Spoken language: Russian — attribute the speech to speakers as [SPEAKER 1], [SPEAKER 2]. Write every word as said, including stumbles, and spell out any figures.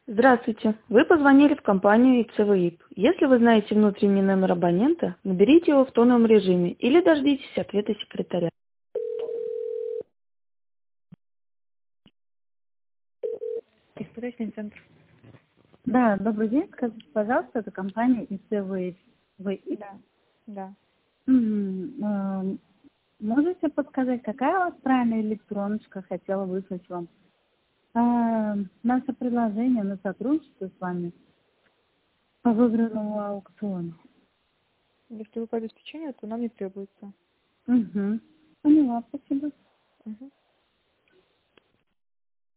[SPEAKER 1] Здравствуйте. Вы позвонили в компанию ИЦВИП. Если вы знаете внутренний номер абонента, наберите его в тоновом режиме или дождитесь ответа секретаря. Испытательный центр.
[SPEAKER 2] Да, добрый день. Скажите, пожалуйста, это компания ИЦВИП. Вы...
[SPEAKER 1] Да. Да.
[SPEAKER 2] М, э, Можете подсказать, какая у вас правильная электроночка хотела выслать вам? А, наше предложение на сотрудничество с вами по выигранному аукциону.
[SPEAKER 1] Если вы по обеспечению, то нам не требуется.
[SPEAKER 2] Угу. Поняла, спасибо.
[SPEAKER 1] Мгм.